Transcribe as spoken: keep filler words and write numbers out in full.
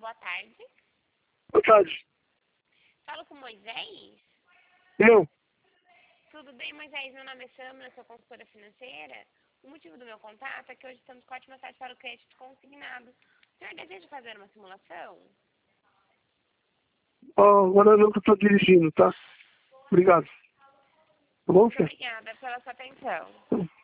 boa tarde. Boa tarde. Falo com o Moisés? Eu? Tudo bem, Moisés? Meu nome é Samara, sou consultora financeira. O motivo do meu contato é que hoje estamos com ótimas taxas para o crédito consignado. O senhor deseja fazer uma simulação? Ó, agora não que eu tô dirigindo, tá? Obrigado. Tá bom, Muito filho? obrigada pela sua atenção.